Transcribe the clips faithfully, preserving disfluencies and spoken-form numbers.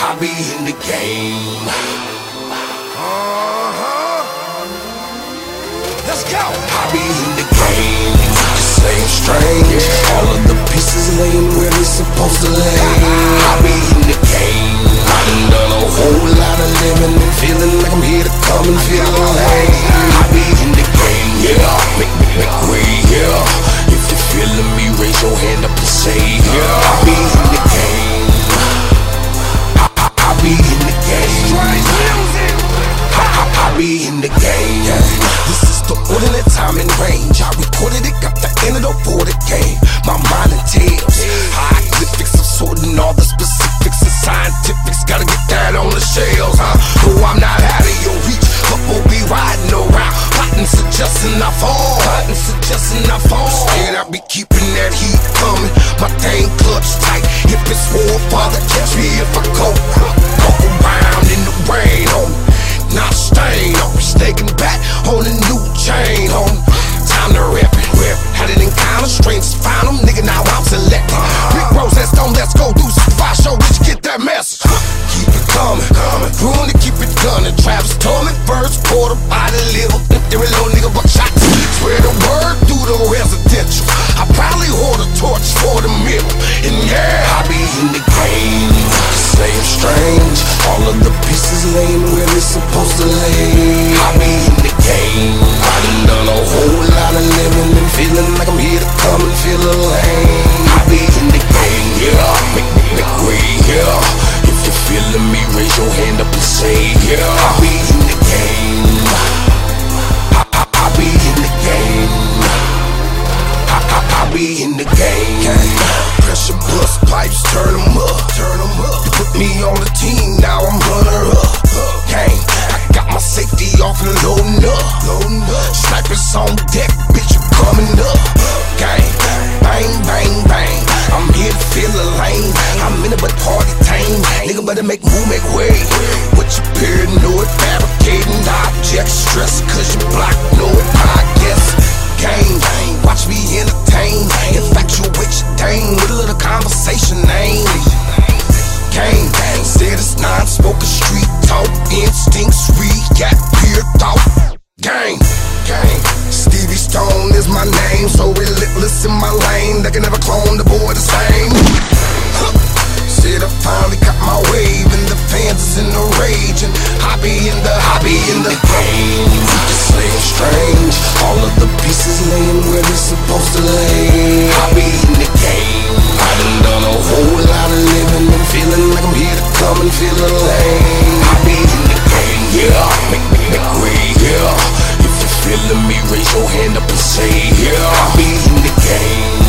I be in the game. Uh-huh. Let's go. I be in the game. Just saying strange. All of the pieces laying where they supposed to lay. I be in the game. I done done a whole lot of living and feeling like I'm here to come and feel alive. I be in the game, yeah. Make, make, make way, yeah. If you're feeling me, raise your hand up and say, yeah. I be in the game. I, I, I be in the game. I, I, I be in the game. This is the ordinate time and range. I recorded it, got the antidote for the game. My mind and tails, hieroglyphics, I'm sorting all the specifics and scientifics. Gotta get that on the shelves, huh? No, I'm not out of your reach, but we'll be riding around, plotting, suggesting I fall, plotting, suggesting I fall. Instead, I be keeping that heat coming. My thing clutch tight. If it's war, Father, catch me if I go. Walk around in the rain, homie. Not stain, I'll be snaking back on a new chain, homie. Time to rip it, rip it. Had an encounter, strangers found them, nigga, now I'm selecting. Big Rose, let's go, let's go do some fire show. Did you get that message? Keep it coming, coming. Ruin to keep it gunning. Travis told me first quarter by the liver. If there a little nigga buck shots, spread the word through the residential. I probably hold a torch for the middle. And yeah, I be in the game. Same strange. All of the pieces laying where they supposed to lay. I be in the game. I done done a whole lot of living and feeling like I'm here to come and feel a lane. I be in the game, yeah. Make, make, make way, yeah. If you're feeling me, raise your hand up and say, yeah. I be in the game. I, I, I be in the game. I, I, I be in the game. Pressure bust pipes, turn them up, turn them up. You put me on the team, now I'm runner up. Gang, I got my safety off and loading up, loading up. Snipers on deck, bitch, you coming up. Gang, bang, bang, bang. I'm here to feel the lane. I'm in it, but party tame. Nigga better make move, make way. What you paranoid, fabricating objects, stress, cause you block, know it, I guess. Gang, watch me entertain, infatuate your dame with a little conversation name. Gang, said it's non-spoken street talk, instincts read, got pure thought. Gang, gang, Stevie Stone is my name, so relentless in my lane, they can never clone the boy the same. Said I finally got my wave and the fans is in the rage, and I be in the, I be in the game. Just saying strange, all of the pieces laying where they're supposed to lay. I be in the game. I done done a whole lot of living and feeling like I'm here to come and feel a lane. I be in the game, yeah. Make, make, make way, yeah. If you're feeling me, raise your hand up and say, yeah. I be in the game.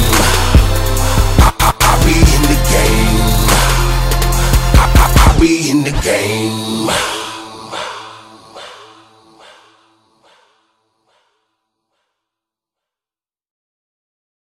I, I, I be in the game. I, I, I be in the game.